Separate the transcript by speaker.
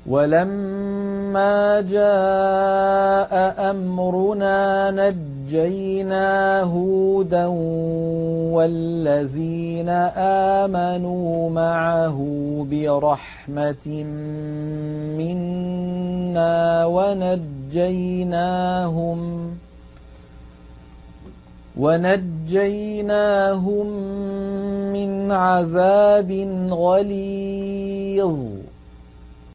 Speaker 1: ولما جاء أمرنا نجينا هودا والذين آمنوا معه برحمة منا ونجيناهم من عذاب غليظ